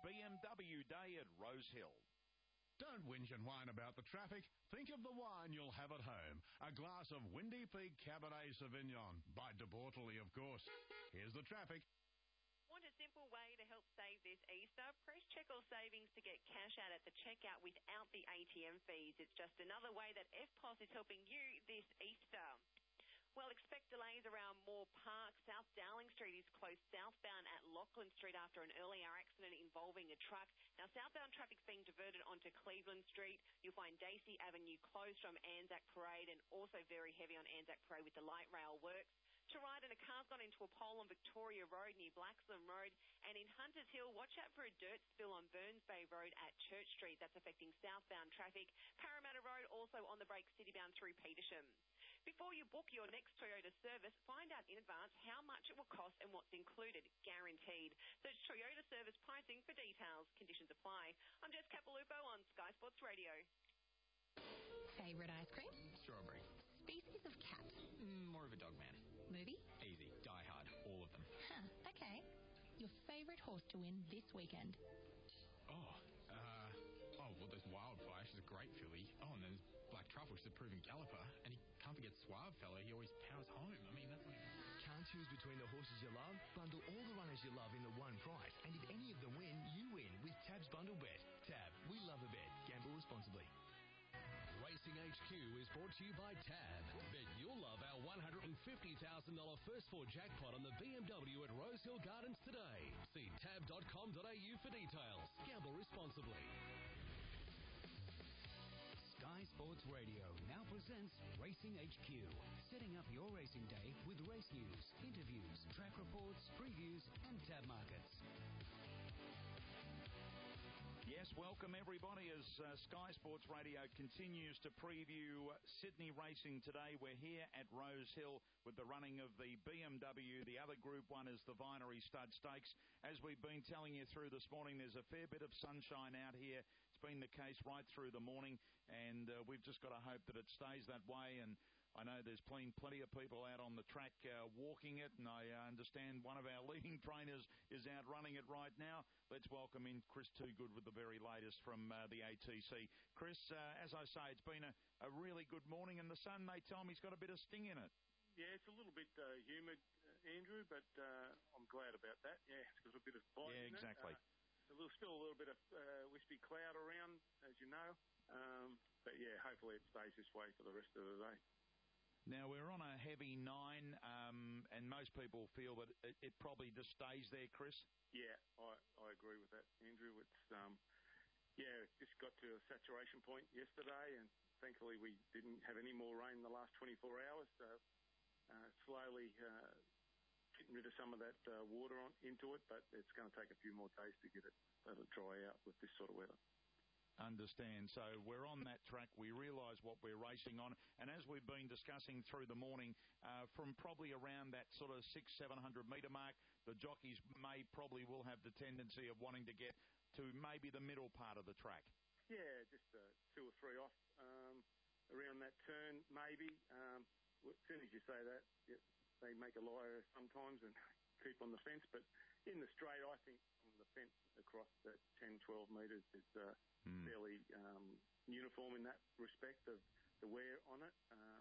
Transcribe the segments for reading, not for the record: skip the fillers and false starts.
BMW Day at Rosehill. Don't whinge and whine about the traffic. Think of the wine you'll have at home. A glass of Windy Peak Cabernet Sauvignon. By De Bortoli, of course. Here's the traffic. Want a simple way to help save this Easter? Press Check All Savings to get cash out at the checkout without the ATM fees. It's just another way that FPOS is helping you this Easter. Well, expect delays around Moore Park. South Dowling Street is closed southbound at Lachlan Street after an early hour accident involving a truck. Now, southbound traffic's being diverted onto Cleveland Street. You'll find Dacey Avenue closed from Anzac Parade and also very heavy on Anzac Parade with the light rail works. To ride, and a car's gone into a pole on Victoria Road near Blacksland Road. And in Hunters Hill, watch out for a dirt spill on Burns Bay Road at Church Street. That's affecting southbound traffic. Parramatta Road also on the break citybound through Petersham. Before you book your next Toyota service, find out in advance how much it will cost and what's included, guaranteed. Search Toyota service pricing for details. Conditions apply. I'm Jess Capilupo on Sky Sports Radio. Favourite ice cream? Strawberry. Species of cat? More of a dog man. Movie? Easy. Die Hard. All of them. Huh, okay. Your favourite horse to win this weekend? Well, there's Wildfire, she's a great filly. Oh, and there's Black Truffle, she's a proven galloper. And you can't forget Suave Fella, he always powers home. I mean, that's like... Can't choose between the horses you love? Bundle all the runners you love in the one price. And if any of them win, you win with Tab's Bundle Bet. Tab, we love a bet. Gamble responsibly. Racing HQ is brought to you by Tab. Bet you'll love our $150,000 First Four jackpot on the BMW at Rosehill Gardens today. See tab.com.au for details. Gamble responsibly. Sky Sports Radio now presents Racing HQ, setting up your racing day with race news, interviews, track reports, previews and tab markets. Yes, welcome everybody as Sky Sports Radio continues to preview Sydney racing today. We're here at Rosehill with the running of the BMW. The other Group 1 is the Vinery Stud Stakes. As we've been telling you through this morning, there's a fair bit of sunshine out here. It's been the case right through the morning, and we've just got to hope that it stays that way. And I know there's plenty of people out on the track walking it, and I understand one of our leading trainers is out running it right now. Let's welcome in Chris Toogood with the very latest from the ATC. Chris, as I say, it's been a really good morning, and the sun, they tell me, has got a bit of sting in it. Yeah, it's a little bit humid, Andrew, but I'm glad about that. Yeah, it's got a bit of bite in it. Yeah, exactly. Still a little bit of wispy cloud around, as you know. But, yeah, hopefully it stays this way for the rest of the day. Now, we're on a heavy 9, and most people feel that it probably just stays there, Chris. Yeah, I agree with that, Andrew. It's, it just got to a saturation point yesterday, and thankfully we didn't have any more rain in the last 24 hours, so slowly getting rid of some of that water into it, but it's going to take a few more days to let it dry out with this sort of weather. Understand. So we're on that track. We realise what we're racing on. And as we've been discussing through the morning, from probably around that sort of 600-700 metre mark, the jockeys probably will have the tendency of wanting to get to maybe the middle part of the track. Yeah, just 2 or 3 off around that turn, maybe. As soon as you say that, they make a liar sometimes and keep on the fence. But in the straight, I think from the fence across that 10, 12 metres is... fairly uniform in that respect of the wear on it.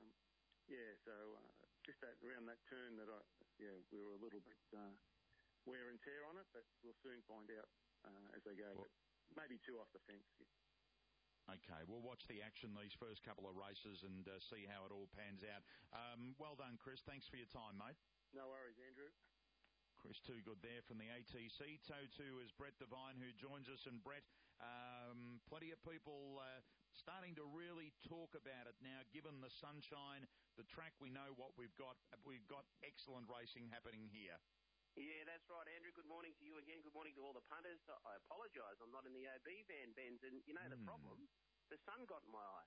Just around that turn that we were a little bit wear and tear on it, but we'll soon find out as they go. Well, but maybe 2 off the fence. Yeah. Okay, we'll watch the action these first couple of races and see how it all pans out. Well done, Chris. Thanks for your time, mate. No worries, Andrew. Chris Toogood there from the ATC. Toe 2 is Brett Devine, who joins us. And Brett, plenty of people starting to really talk about it now, given the sunshine, the track, we know what we've got. We've got excellent racing happening here. Yeah, that's right, Andrew. Good morning to you again. Good morning to all the punters. I apologise, I'm not in the OB van, Benz. And you know the problem? The sun got in my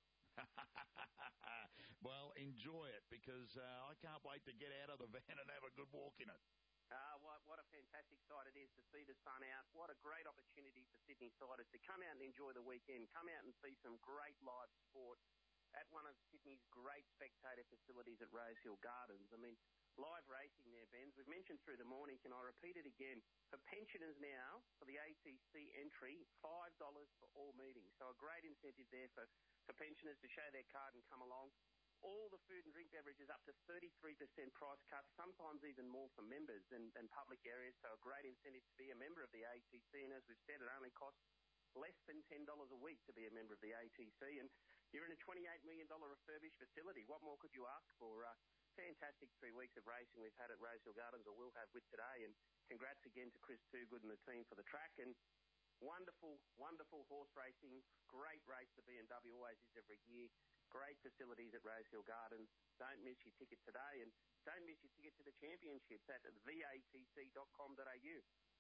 eye. Well, enjoy it, because I can't wait to get out of the van and have a good walk in it. What a fantastic sight it is to see the sun out. What a great opportunity for Sydney siders to come out and enjoy the weekend, come out and see some great live sport at one of Sydney's great spectator facilities at Rosehill Gardens. I mean, live racing there, Benz. We've mentioned through the morning, can I repeat it again? For pensioners now, for the ATC entry, $5 for all meetings. So a great incentive there for pensioners to show their card and come along. All the food and drink beverages up to 33% price cuts, sometimes even more for members and public areas. So a great incentive to be a member of the ATC. And as we've said, it only costs less than $10 a week to be a member of the ATC. And you're in a $28 million refurbished facility. What more could you ask for? Fantastic 3 weeks of racing we've had at Rosehill Gardens, or will have with today. And congrats again to Chris Toogood and the team for the track. And wonderful, wonderful horse racing. Great race the BMW always is every year. Great facilities at Rosehill Gardens. Don't miss your ticket today, and don't miss your ticket to the championships at theatc.com.au.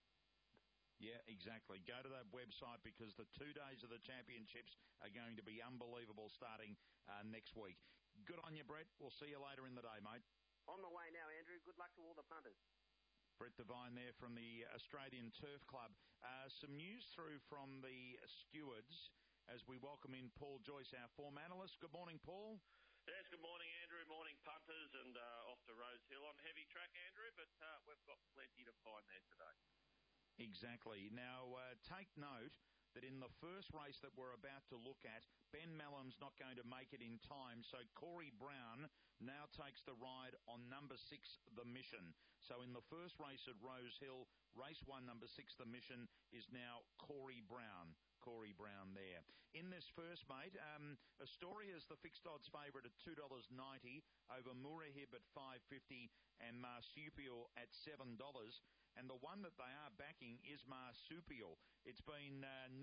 Yeah, exactly. Go to that website because the 2 days of the championships are going to be unbelievable starting next week. Good on you, Brett. We'll see you later in the day, mate. On the way now, Andrew. Good luck to all the punters. Brett Devine there from the Australian Turf Club. Some news through from the stewards as we welcome in Paul Joyce, our form analyst. Good morning, Paul. Yes, good morning, Andrew. Morning, punters, and off to Rosehill on heavy track, Andrew, but we've got plenty to find there today. Exactly. Now, take note that in the first race that we're about to look at, Ben Melham's not going to make it in time, so Corey Brown now takes the ride on number 6, The Mission. So in the first race at Rosehill, race 1, number 6, The Mission, is now Corey Brown. Corey Brown there. In this first, mate, Astoria's the fixed odds favourite at $2.90 over Murahib at $5.50 and Marsupial at $7. And the one that they are backing is Marsupial. It's been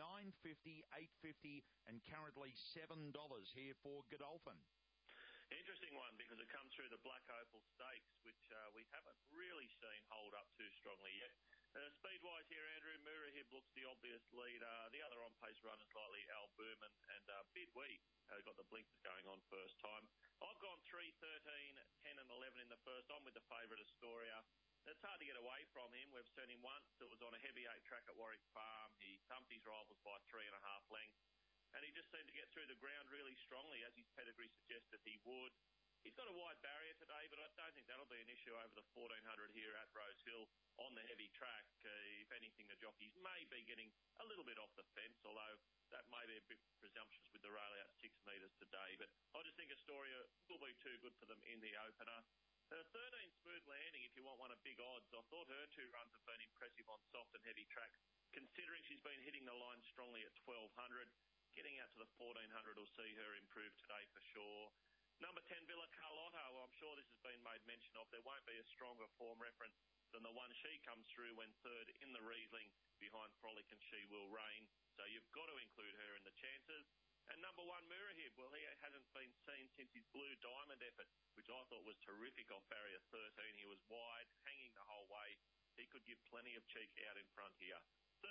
$9.50, $8.50 and currently $7 here for Godolphin. Interesting one because it comes through the Black Opal Stakes, which we haven't really seen hold up too strongly yet. Speed-wise here, Andrew, Murahib looks the obvious leader. The other on-pace runners likely Al Berman and Bidwee got the blinkers going on first time. I've gone 3, 13, 10 and 11 in the first. I'm with the favourite Astoria. It's hard to get away from him. We've seen him once. It was on a heavy 8 track at Warwick Farm. He thumped his rivals by 3.5 lengths. And he just seemed to get through the ground really strongly, as his pedigree suggested he would. He's got a wide barrier today, but I don't think that'll be an issue over the 1400 here at Rosehill on the heavy track. If anything, the jockeys may be getting a little bit off the fence, although that may be a bit presumptuous with the rail out 6 metres today. But I just think Astoria will be too good for them in the opener. 13 Smooth Landing, if you want one of big odds. I thought her 2 runs have been impressive on soft and heavy track, considering she's been hitting the line strongly at 1200. Getting out to the 1400 will see her improve today for sure. Number 10, Villa Carlotto. I'm sure this has been made mention of. There won't be a stronger form reference than the one she comes through when third in the Riesling behind Frolic and She Will Reign. So you've got to include her in the chances. And number 1, Murahib. Well, he hasn't been seen since his Blue Diamond effort, which I thought was terrific off barrier 13. He was wide, hanging the whole way. He could give plenty of cheek out in front here. 3,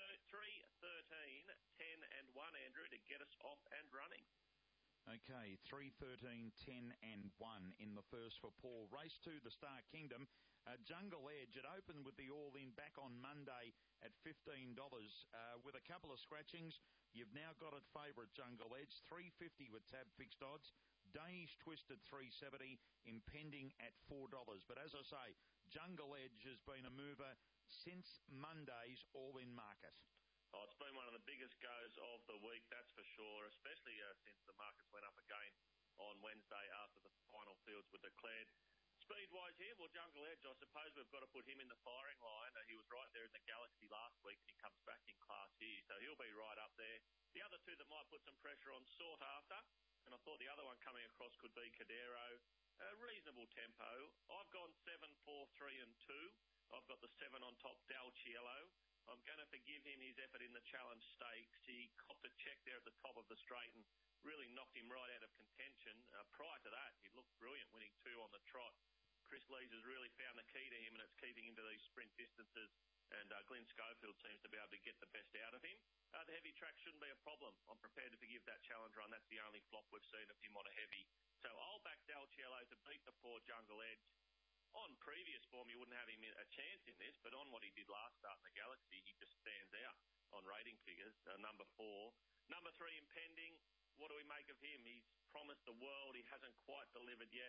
13, 10 and 1, Andrew, to get us off and running. Okay, 3, 13, 10 and 1 in the first for Paul. Race 2, the Star Kingdom. Jungle Edge, it opened with the all-in back on Monday at $15 with a couple of scratchings. You've now got it favourite, Jungle Edge, $3.50 with tab fixed odds. Danish Twist at $3.70, impending at $4. But as I say, Jungle Edge has been a mover since Monday's all-in market. Oh, it's been one of the biggest goes of the week, that's for sure, especially since the markets went up again on Wednesday after the final fields were declared. Speed-wise here, well, Jungle Edge, I suppose we've got to put him in the firing line. He was right there in the Galaxy last week, and he comes back in class here, so he'll be right up there. The other 2 that might put some pressure on, Sought After, and I thought the other one coming across could be Cadero. Reasonable tempo. I've gone 7, 4, 3 and 2. I've got the 7 on top, Dal Cielo. I'm going to forgive him his effort in the Challenge Stakes. He copped a check there at the top of the straight and really knocked him right out of contention. Prior to that, he looked brilliant, winning 2 on the trot. Chris Lees has really found the key to him, and it's keeping him to these sprint distances. And Glenn Schofield seems to be able to get the best out of him. The heavy track shouldn't be a problem. I'm prepared to forgive that challenge run. That's the only flop we've seen of him on a heavy. So I'll back Dal Cielo to beat the 4 Jungle Edge. On previous form, you wouldn't have him a chance in this, but on what he did last start in the Galaxy, he just stands out on rating figures. Number 4. Number 3, Impending. What do we make of him? He's promised the world. He hasn't quite delivered yet.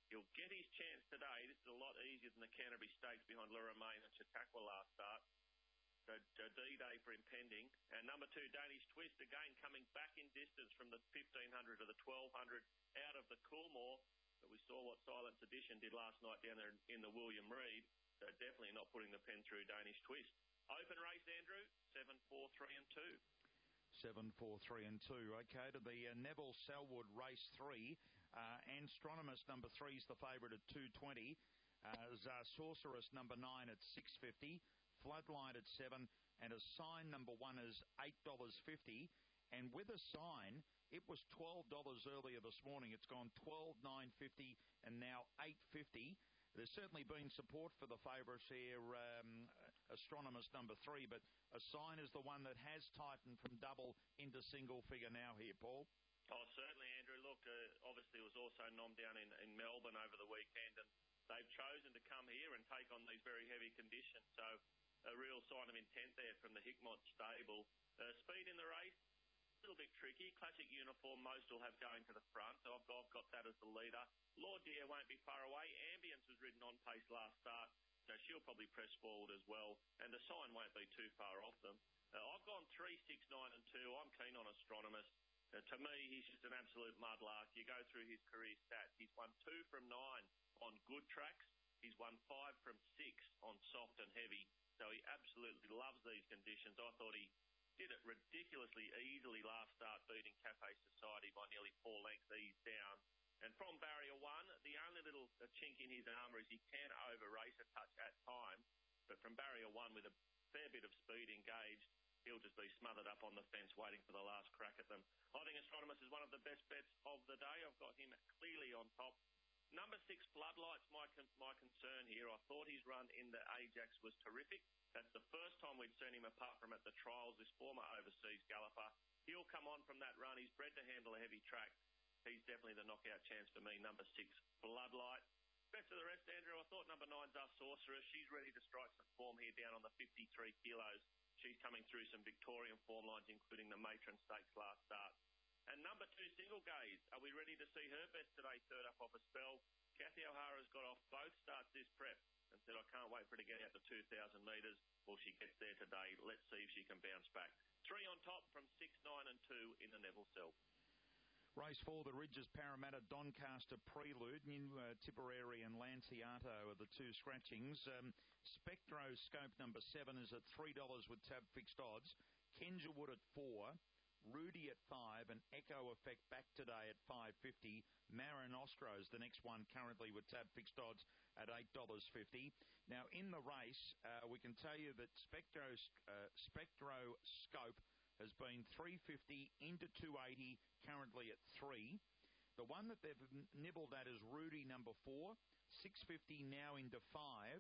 He'll get his chance today. This is a lot easier than the Canterbury Stakes behind Luramain and Chautauqua last start. So D-Day for impending. And number 2, Danish Twist, again coming back in distance from the 1,500 to the 1,200 out of the Coolmore. But we saw what Silence Edition did last night down there in the William Reid. So definitely not putting the pen through Danish Twist. Open race, Andrew, 7, 4, 3 and 2. 7, 4, 3 and 2. Okay, to the Neville Selwood race 3. Astronomus number 3 is the favourite at 220. Sorceress number 9 at 650. Floodlight at 7, and a sign number 1 is $8.50. And with a sign, it was $12 earlier this morning. It's gone $12,950 and now $8.50. There's certainly been support for the favourites here, Astronomus number 3, but a sign is the one that has tightened from double into single figure now here, Paul. Oh, certainly, Andrew. Look, obviously it was also nommed down in Melbourne over the weekend, and they've chosen to come here and take on these very heavy conditions. So a real sign of intent there from the Hickmott stable. Speed in the race, a little bit tricky. Classic uniform, most will have going to the front. So I've got that as the leader. Lord Deer won't be far away. Ambience was ridden on pace last start, so she'll probably press forward as well. And the sign won't be too far off them. I've gone 3, 6, 9 and 2. I'm keen on Astronomus. To me, he's just an absolute mudlark. You go through his career stats. He's won 2 from 9 on good tracks. He's won 5 from 6 on soft and heavy. So he absolutely loves these conditions. I thought he did it ridiculously easily last start, beating Cafe Society by nearly 4 lengths ease down. And from barrier 1, the only little chink in his armour is he can over-race a touch at times. But from barrier 1, with a fair bit of speed engaged, he'll just be smothered up on the fence waiting for the last crack at them. I think Astronomus is one of the best bets of the day. I've got him clearly on top. Number 6, Floodlight's my concern here. I thought his run in the Ajax was terrific. That's the first time we'd seen him apart from at the trials, this former overseas galloper. He'll come on from that run. He's bred to handle a heavy track. He's definitely the knockout chance for me. Number 6, Floodlight. Best of the rest, Andrew, I thought number 9's Our Sorceress. She's ready to strike some form here down on the 53 kilos. She's coming through some Victorian form lines, including the Matron Stakes last start. And number 2, Single Gaze. Are we ready to see her best today, third up off a spell? Kathy O'Hara's got off both starts this prep and said, I can't wait for her to get out to 2,000 metres. Well, she gets there today. Let's see if she can bounce back. 3 on top from 6, 9 and 2 in the Neville Cell. Race 4, the Ridges Parramatta Doncaster Prelude. New Tipperary and Lanciato are the 2 scratchings. Spectroscope number 7 is at $3 with tab fixed odds. Kenjawood at 4. Rudy at 5, and Echo Effect back today at $5.50. Marinostro is the next one currently with tab fixed odds at $8.50. Now in the race, we can tell you that Spectroscope has been $3.50 into $2.80, currently at 3. The one that they've nibbled at is Rudy number 4, $6.50 now into 5.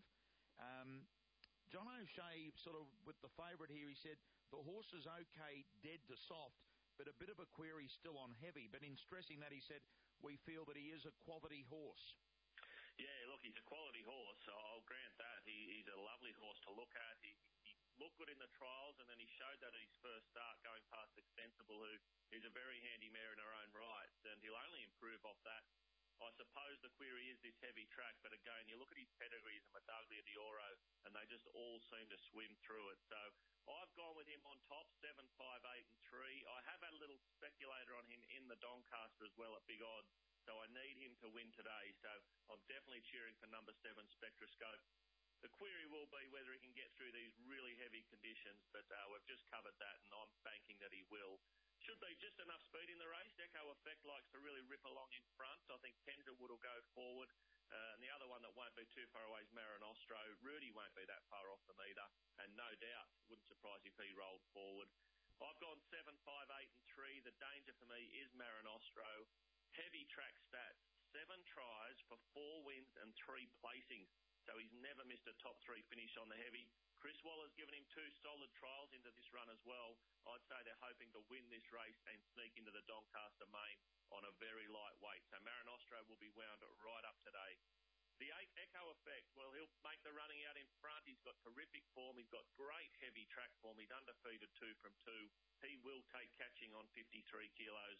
John O'Shea, sort of with the favourite here, he said the horse is okay, dead to soft, but a bit of a query still on heavy. But in stressing that, he said, we feel that he is a quality horse. Yeah, look, he's a quality horse. I'll grant that. He's a lovely horse to look at. He looked good in the trials, and then he showed that at his first start going past Extensible, who is a very handy mare in her own right, and he'll only improve off that. I suppose the query is this heavy track, but again, you look at his pedigrees and Medaglia d'Oro, and they just all seem to swim through it. So I've gone with him on top, 7, 5, 8 and 3. I have had a little speculator on him in the Doncaster as well at big odds, so I need him to win today. So I'm definitely cheering for number 7, Spectroscope. The query will be whether he can get through these really heavy conditions, but we've just covered that, and I'm banking that he will. Should be just enough speed in the race. Echo Effect likes to really rip along in front. I think Kenjawood will go forward. And the other one that won't be too far away is Marinostro. Rudy won't be that far off them either. And no doubt, wouldn't surprise if he rolled forward. I've gone 7, 5, 8 and 3. The danger for me is Marinostro. Heavy track stats. 7 tries for 4 wins and 3 placings. So he's never missed a top 3 finish on the heavy. Chris Waller's given him 2 solid trials into this run as well. I'd say they're hoping to win this race and sneak into the Doncaster main on a very light weight. So Marinostro will be wound right up today. The 8, Echo Effect, well, he'll make the running out in front. He's got terrific form. He's got great heavy track form. He's undefeated 2 from 2. He will take catching on 53 kilos.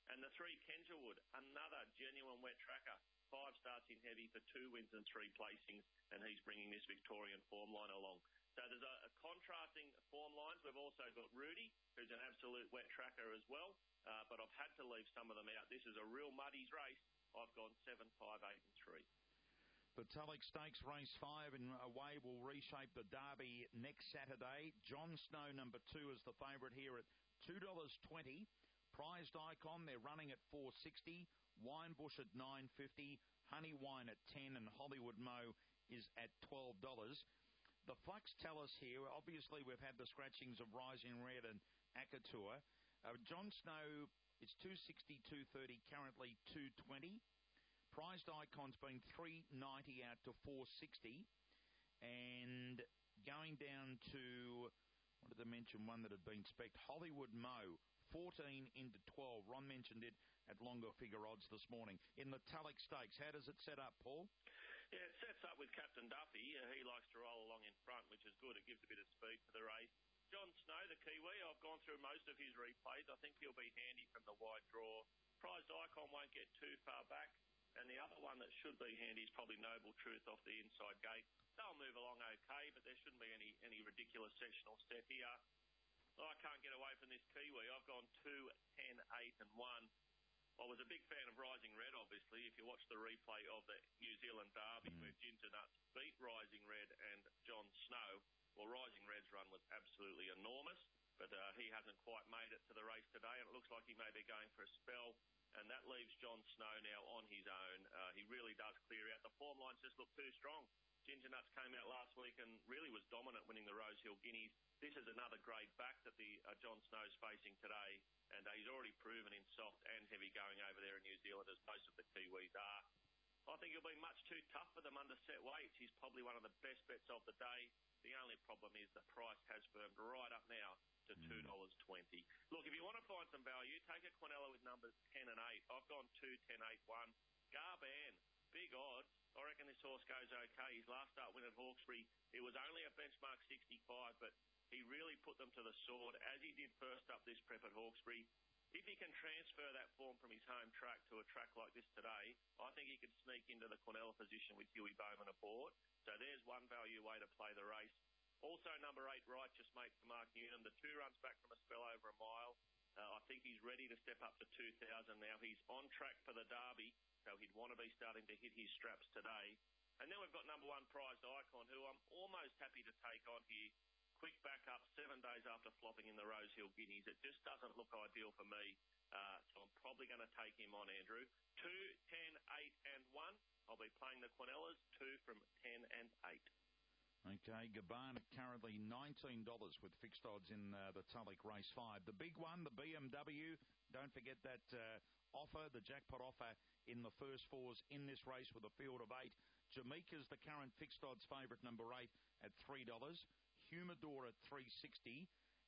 And the 3 Kenjawood, another genuine wet tracker. 5 starts in heavy for 2 wins and 3 placings, and he's bringing this Victorian form line along. So there's a contrasting form lines. We've also got Rudy, who's an absolute wet tracker as well, but I've had to leave some of them out. This is a real muddies race. I've gone 7, 5, 8 and 3. The Tulloch Stakes Race 5 in a way will reshape the Derby next Saturday. John Snow, number 2, is the favourite here at $2.20. Prized Icon, they're running at $4.60. Winebush at $9.50. Honey Wine at $10, and Hollywood Mo is at $12. The Flux tell us here, obviously we've had the scratchings of Rising Red and Akatur. John Snow, it's $2.60, $2.30, currently $2.20. Prized Icon's been $3.90 out to $4.60. And going down to, what did I mention, one that had been spec'd, Hollywood Mo, 14 into 12. Ron mentioned it at longer figure odds this morning. In the Tulloch Stakes, how does it set up, Paul? Yeah, it sets up with Captain Duffy. He likes to roll along in front, which is good. It gives a bit of speed to the race. John Snow, the Kiwi, I've gone through most of his replays. I think he'll be handy from the wide draw. Prized Icon won't get too far back. And the other one that should be handy is probably Noble Truth off the inside gate. They'll move along okay, but there shouldn't be any ridiculous sectional step here. I can't get away from this Kiwi. I've gone 2, 10, 8 and 1. I was a big fan of Rising Red, obviously. If you watch the replay of the New Zealand Derby where Ginger Nuts beat Rising Red and John Snow, well, Rising Red's run was absolutely enormous, but he hasn't quite made it to the race today, and it looks like he may be going for a spell, and that leaves John Snow now on his own. He really does clear out. The form lines just look too strong. Ginger Nuts came out last week and really was dominant, winning the Rosehill Guineas. This is another grade back that the John Snow's facing today, and he's already proven in soft and heavy going over there in New Zealand, as most of the Kiwis are. I think he'll be much too tough for them under set weights. He's probably one of the best bets of the day. The only problem is the price has firmed right up now to $2.20. Look, if you want to find some value, take a Quinella with numbers 10 and 8. I've gone 2, 10, 8, 1. Garban, big odds. I reckon this horse goes okay. His last start win at Hawkesbury, it was only a benchmark 65, but he really put them to the sword, as he did first up this prep at Hawkesbury. If he can transfer that form from his home track to a track like this today, I think he could sneak into the Quinella position with Huey Bowman aboard. So there's one value way to play the race. Also, number 8, Righteous Mate for Mark Newnham. The 2 runs back from a spell over a mile. I think he's ready to step up to 2,000 now. He's on track for the Derby, so he'd want to be starting to hit his straps today. And then we've got number 1, Prized Icon, who I'm almost happy to take on here. Quick back up 7 days after flopping in the Rosehill Guineas. It just doesn't look ideal for me, so I'm probably going to take him on, Andrew. 2, 10, 8 and 1. I'll be playing the Quinellas, 2 from 10 and 8. Okay, Gabbana currently $19 with fixed odds in the Tulloch Race 5. The big one, the BMW, don't forget that offer, the jackpot offer in the first 4s in this race with a field of 8. Jamaica's the current fixed odds favourite, number 8 at $3. Humidor at $3.60.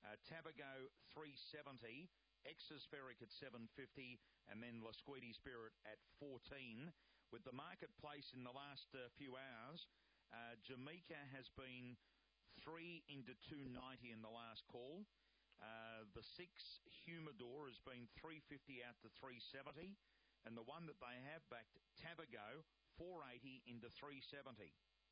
Tabago $3.70. Exospheric at $7.50. And then Lasqueti Spirit at $14. With the marketplace in the last few hours, Jamaica has been 3 into $2.90 in the last call. The 6 Humidor has been $3.50 out to $3.70, and the one that they have backed, Tabago, $4.80 into $3.70.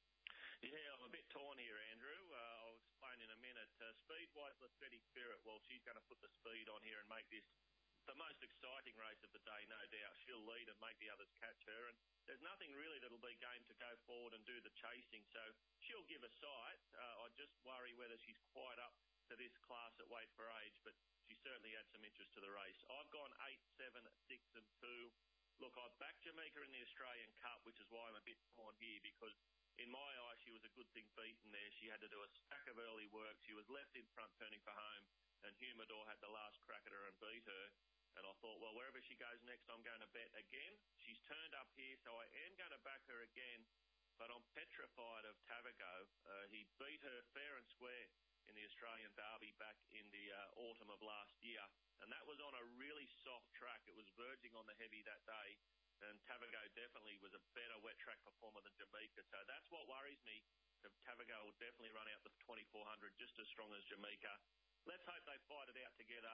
Yeah, I'm a bit torn here, Andrew. I'll explain in a minute. Speed-wise, Lasqueti Spirit, well, she's going to put the speed on here and make this the most exciting race of the day, no doubt. She'll lead and make the others catch her, and there's nothing really that'll be game to go forward and do the chasing, so she'll give a sight. I just worry whether she's quite up to this class at weight for age, but she certainly adds some interest to the race. I've gone 8, 7, 6 and 2. Look, I've backed Jamaica in the Australian Cup, which is why I'm a bit torn here, because in my eye, she was a good thing beaten there. She had to do a stack of early work. She was left in front turning for home, and Humidor had the last crack at her and beat her. And I thought, well, wherever she goes next, I'm going to bet again. She's turned up here, so I am going to back her again. But I'm petrified of Tabago. He beat her fair and square in the Australian Derby back in the autumn of last year. And that was on a really soft track. It was verging on the heavy that day. And Tabago definitely was a better wet track performer than Jamaica. So that's what worries me. Tabago will definitely run out the 2,400 just as strong as Jamaica. Let's hope they fight it out together. Hopefully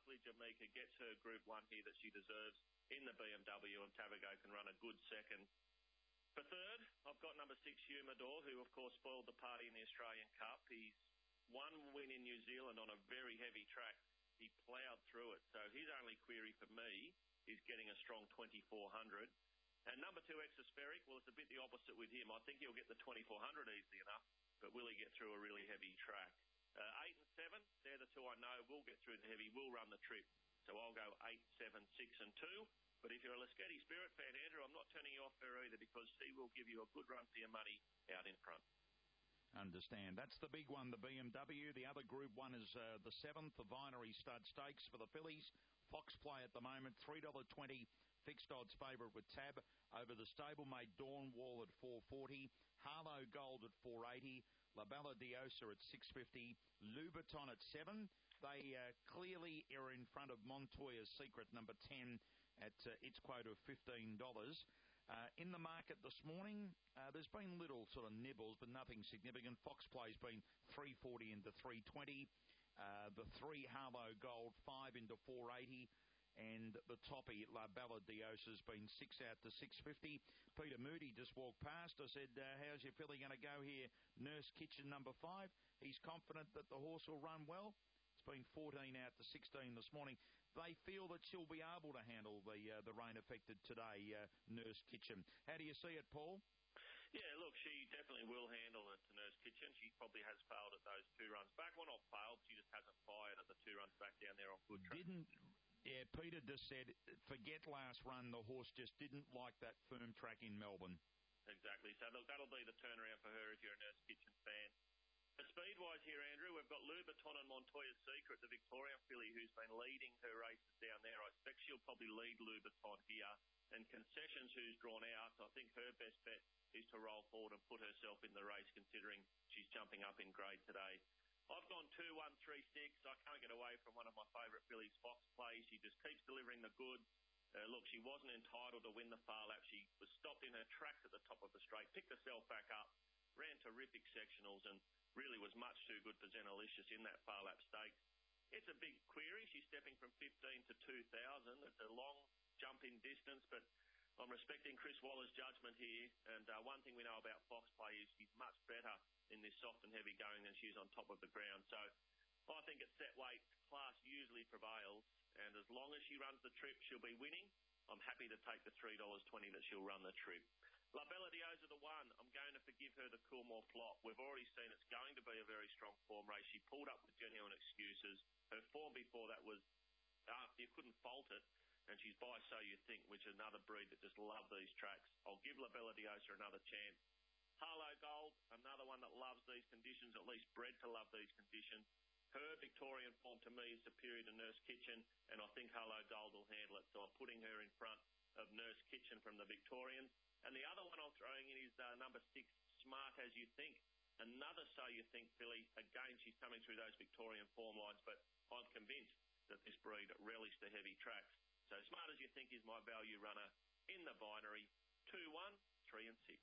hopefully Jamaica gets her Group 1 here that she deserves in the BMW, and Tavago can run a good second. For third, I've got number 6, Humidor, who, of course, spoiled the party in the Australian Cup. He's one win in New Zealand on a very heavy track. He ploughed through it. So his only query for me is getting a strong 2,400. And number 2, Exaspheric, well, it's a bit the opposite with him. I think he'll get the 2,400 easily enough, but will he get through a really heavy track? 8 and 7, they're the two I know will get through the heavy, will run the trip. So I'll go 8, 7, 6 and 2. But if you're a Lascetti Spirit fan, Andrew, I'm not turning you off her either, because she will give you a good run for your money out in front. Understand. That's the big one, the BMW. The other Group 1 is the 7th, the Vinery Stud Stakes for the fillies. Fox Play at the moment, $3.20. Fixed odds favourite with Tab. Over the stablemate Dawnwall at $4.40. Harlow Gold at $4.80. La Bella Diosa at $6.50. Louboutin at $7. They clearly are in front of Montoya's Secret, number 10, at its quote of $15. In the market this morning, there's been little sort of nibbles, but nothing significant. Fox Play's been $3.40 into $3.20. The 3 Harlow Gold, 5 into $4.80. And the toppy, La Bella Diosa's been 6 out to $6.50. Peter Moody just walked past. I said, how's your filly going to go here? Nurse Kitchen, number 5. He's confident that the horse will run well. It's been 14 out to 16 this morning. They feel that she'll be able to handle the rain affected today, Nurse Kitchen. How do you see it, Paul? Yeah, look, she definitely will handle it to Nurse Kitchen. She probably has failed at those 2 runs back. Well, not failed, she just hasn't fired at the 2 runs back down there on good track. Yeah, Peter just said, forget last run, the horse just didn't like that firm track in Melbourne. Exactly. So look, that'll be the turnaround for her if you're a Nurse Kitchen fan. The speed-wise here, Andrew, we've got Louboutin and Montoya's Secret, the Victorian filly who's been leading her races down there. I expect she'll probably lead Louboutin here. And Concessions, who's drawn out, I think her best bet is to roll forward and put herself in the race, considering she's jumping up in grade today. I've gone 2, 1, 3, 6. I can't get away from one of my favourite fillies, Fox Play. She just keeps delivering the goods. Look, she wasn't entitled to win the far lap. She was stopped in her tracks at the top of the straight, picked herself back up, ran terrific sectionals, and really was much too good for Zenalicious in that far lap stakes. It's a big query. She's stepping from 15 to 2,000. It's a long jump in distance, but I'm respecting Chris Waller's judgment here. And one thing we know about Fox Play is she's much better in this soft and heavy going than she is on top of the ground. So I think at set weight, class usually prevails. And as long as she runs the trip, she'll be winning. I'm happy to take the $3.20 that she'll run the trip. La Bella Diosa, the 1. I'm going to forgive her the Coolmore plot. We've already seen it's going to be a very strong form race. She pulled up with genuine excuses. Her form before that was, you couldn't fault it. And she's by So You Think, which is another breed that just love these tracks. I'll give La Bella Diosa another chance. Harlow Gold, another one that loves these conditions, at least bred to love these conditions. Her Victorian form to me is superior to Nurse Kitchen, and I think Harlow Gold will handle it. So I'm putting her in front of Nurse Kitchen from the Victorians. And the other one I'm throwing in is number 6, Smart As You Think. Another So You Think filly. Again, she's coming through those Victorian form lines, but I'm convinced that this breed relishes the heavy tracks. So Smart As You Think is my value runner in the binary. 2, 1, 3 and 6.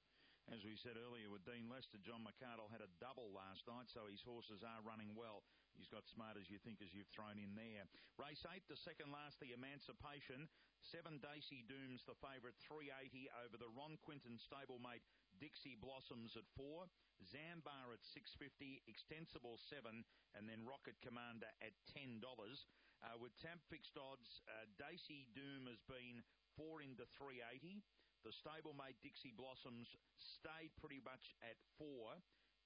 As we said earlier with Dean Lester, John McArdle had a double last night, so his horses are running well. He's got Smart As You Think as you've thrown in there. Race 8, the second last, the Emancipation. 7, Daisy Dooms, the favourite, 380 over the Ron Quinton stablemate, Dixie Blossoms at 4. Zambar at $6.50, Extensible 7, and then Rocket Commander at $10. With tab fixed odds, Daisy Doom has been 4 into $3.80. The stablemate Dixie Blossoms stayed pretty much at 4.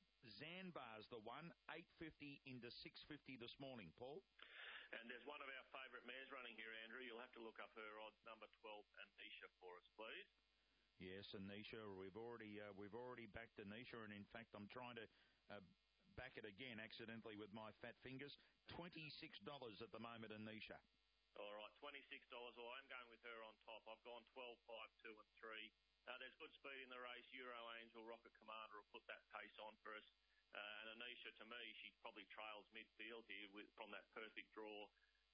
Zambar's the 1, $8.50 into $6.50 this morning, Paul. And there's one of our favourite mares running here, Andrew. You'll have to look up her odds, number 12, Anisha, for us, please. Yes, Anisha. We've already backed Anisha, and in fact, I'm trying to back it again accidentally with my fat fingers. $26 at the moment, Anisha. All right, $26. Well, I'm going with her on top. I've gone 12, 5, 2 and 3. There's good speed in the race. Euro Angel, Rocket Commander will put that pace on for us. And Anisha, to me, she probably trails midfield here from that perfect draw.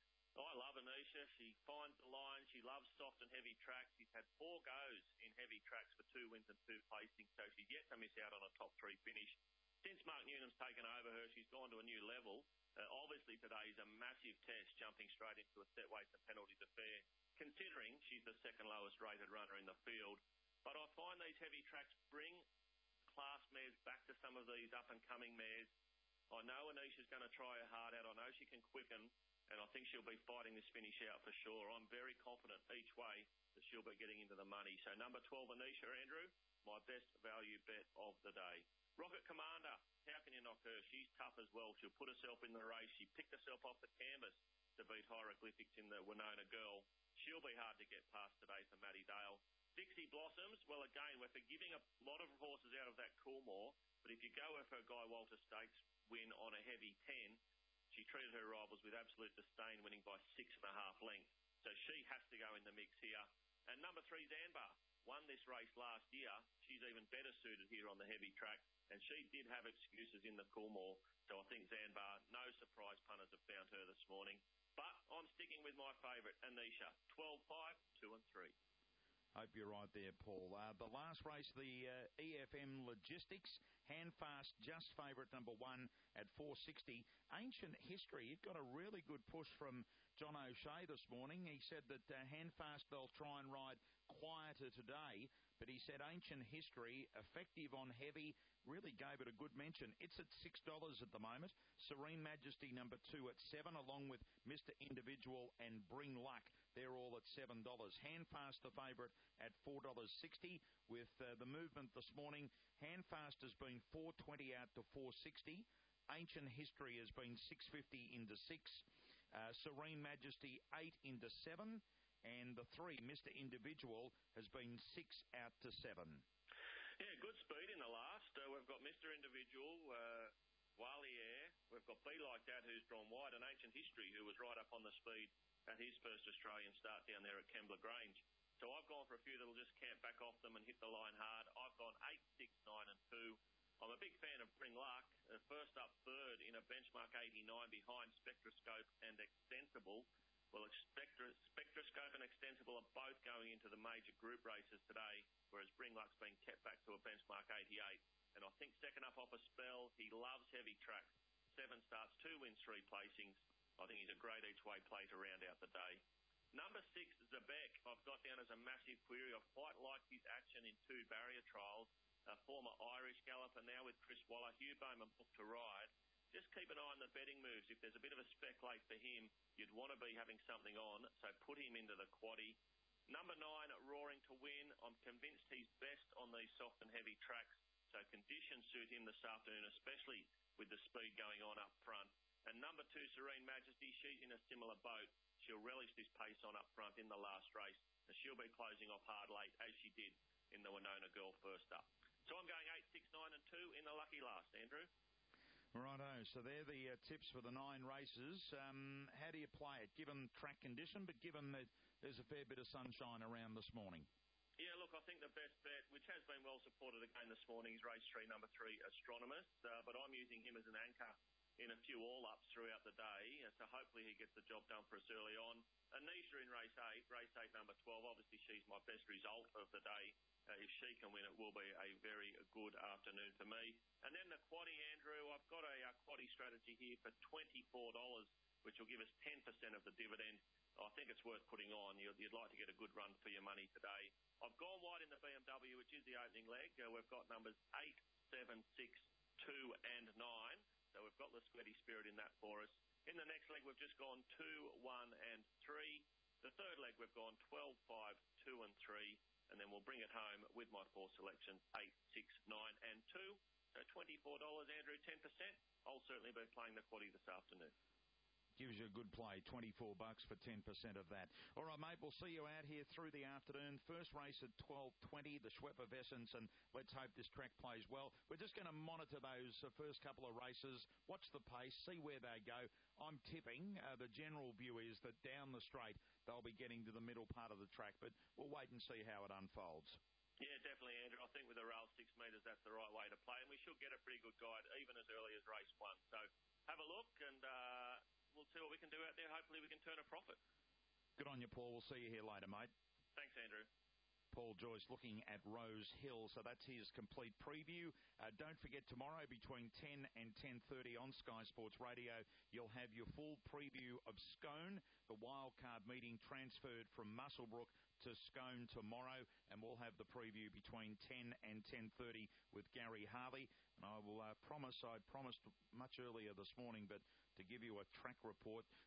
I love Anisha. She finds the line. She loves soft and heavy tracks. She's had 4 goes in heavy tracks for 2 wins and 2 placings, so she's yet to miss out on a top 3 finish. Since Mark Newnham's taken over her, she's gone to a new level. Obviously, today's a massive test, jumping straight into a set weights and penalties affair, considering she's the second lowest rated runner in the field. But I find these heavy tracks bring class mares back to some of these up-and-coming mares. I know Anisha's going to try her hard out. I know she can quicken, and I think she'll be fighting this finish out for sure. I'm very confident each way that she'll be getting into the money. So number 12, Anisha, Andrew, my best value bet of the day. Rocket Commander, how can you knock her? She's tough as well. She'll put herself in the race. She picked herself off the canvas to beat Hieroglyphics in the Winona Girl. She'll be hard to get past today for Matty Dale. Dixie Blossoms, well, again, we're forgiving a lot of horses out of that Coolmore, but if you go with her Guy Walter Stakes win on a heavy 10, she treated her rivals with absolute disdain, winning by 6.5 lengths. So she has to go in the mix here. And number 3, Zanbar, won this race last year. She's even better suited here on the heavy track, and she did have excuses in the Coolmore. So I think Zanbar, no surprise punters have found her this morning. But I'm sticking with my favourite, Anisha, 12-5, 2 and 3. Hope you're right there, Paul. The last race, the EFM Logistics, Handfast, just favourite number 1 at 460. Ancient History, it got a really good push from John O'Shea this morning. He said that Handfast, they'll try and ride quieter today, but he said Ancient History, effective on heavy, really gave it a good mention. It's at $6 at the moment. Serene Majesty number 2 at 7, along with Mr. Individual and Bring Luck. They're all at $7. Handfast, the favourite, at $4.60. With the movement this morning, Handfast has been $4.20 out to $4.60. Ancient History has been $6.50 into 6. Serene Majesty 8 into 7. And the 3, Mr. Individual, has been 6 out to 7. Yeah, good speed in the last. We've got Mr. Individual, Wally Air. We've got Be Like That, who's drawn wide, and Ancient History, who was right up on the speed at his first Australian start down there at Kembla Grange. So I've gone for a few that'll just camp back off them and hit the line hard. I've gone 8, 6, 9 and 2. I'm a big fan of Bring Luck. First up third in a benchmark 89 behind Spectroscope and Extensible. Well, Spectroscope and Extensible are both going into the major group races today, whereas Bring Luck's been kept back to a benchmark 88. And I think second up off a spell, he loves heavy tracks. 7 starts, 2 wins, 3 placings. I think he's a great each-way play to round out the day. Number 6, Zebek, I've got down as a massive query. I've quite liked his action in 2 barrier trials. Former Irish galloper, now with Chris Waller. Hugh Bowman booked to ride. Just keep an eye on the betting moves. If there's a bit of a spec late for him, you'd want to be having something on, so put him into the quaddie. Number 9, Roaring to Win. I'm convinced he's best on these soft and heavy tracks, so conditions suit him this afternoon, especially with the speed going on up front. And number 2, Serene Majesty, she's in a similar boat. She'll relish this pace on up front in the last race, and she'll be closing off hard late, as she did in the Winona Girl first up. So I'm going 8, 6, 9 and 2 in the lucky last, Andrew. Righto, so they're the tips for the 9 races. How do you play it? Given track condition, but given that there's a fair bit of sunshine around this morning. Yeah, look, I think the best bet, which has been well supported again this morning, is race 3, number 3, Astronomus. But I'm using him as an anchor in a few all-ups throughout the day, so hopefully he gets the job done for us early on. Anisha in race 8, number 12. Obviously, she's my best result of the day. If she can win, it will be a very good afternoon for me. And then the quaddie, Andrew, I've got a quaddie strategy here for $24, which will give us 10% of the dividend. I think it's worth putting on. You'd like to get a good run for your money today. I've gone wide in the BMW, which is the opening leg. We've got numbers 8, 7, 6, 2 and 9. So we've got the Squiddy Spirit in that for us. In the next leg, we've just gone 2, 1 and 3. The third leg, we've gone 12, 5, 2 and 3. And then we'll bring it home with my 4 selections, 8, 6, 9 and 2. So $24, Andrew, 10%. I'll certainly be playing the quaddie this afternoon. Gives you a good play, $24 for 10% of that. All right, mate, we'll see you out here through the afternoon. First race at 12:20, the Schwepper Vessens, and let's hope this track plays well. We're just going to monitor those first couple of races, watch the pace, see where they go. I'm tipping the general view is that down the straight, they'll be getting to the middle part of the track, but we'll wait and see how it unfolds. Yeah, definitely, Andrew. I think with the rail 6 metres, that's the right way to play, and we should get a pretty good guide even as early as race 1. So have a look, and we'll see what we can do out there. Hopefully we can turn a profit. Good on you, Paul. We'll see you here later, mate. Thanks, Andrew. Paul Joyce looking at Rose Hill. So that's his complete preview. Don't forget, tomorrow between 10 and 10:30 on Sky Sports Radio, you'll have your full preview of Scone. The wildcard meeting transferred from Muswellbrook to Scone tomorrow, and we'll have the preview between 10 and 10:30 with Gary Harley. And I will I promised much earlier this morning, but to give you a track report,